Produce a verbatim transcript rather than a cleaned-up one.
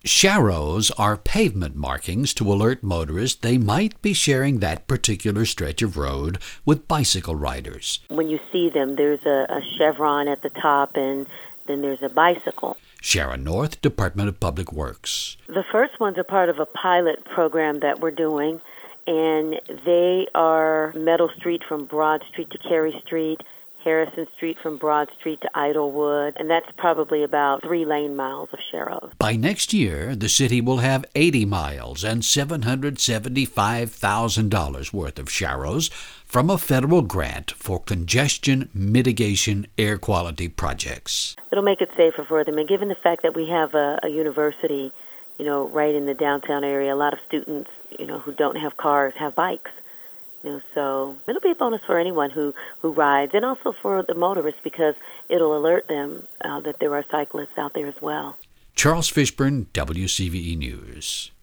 Sharrows are pavement markings to alert motorists they might be sharing that particular stretch of road with bicycle riders. When you see them, there's a, a chevron at the top, and then there's a bicycle. Sharon North, Department of Public Works. The first ones are part of a pilot program that we're doing, and they are Meadow Street from Broad Street to Cary Street, Harrison Street from Broad Street to Idlewood, and that's probably about three lane miles of Sharrows. By next year, the city will have eighty miles and seven hundred seventy-five thousand dollars worth of Sharrows from a federal grant for congestion mitigation air quality projects. It'll make it safer for them, and given the fact that we have a, a university, you know, right in the downtown area, a lot of students, you know, who don't have cars have bikes. You know, so it'll be a bonus for anyone who, who rides, and also for the motorists, because it'll alert them uh, that there are cyclists out there as well. Charles Fishburne, W C V E News.